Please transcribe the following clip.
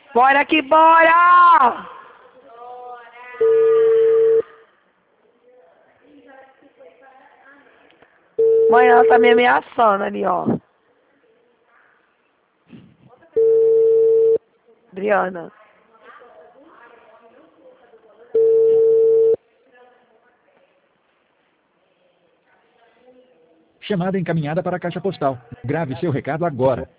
Bora que bora! Mãe, ela tá me ameaçando ali, ó. Adriana. Chamada encaminhada para a caixa postal. Grave seu recado agora.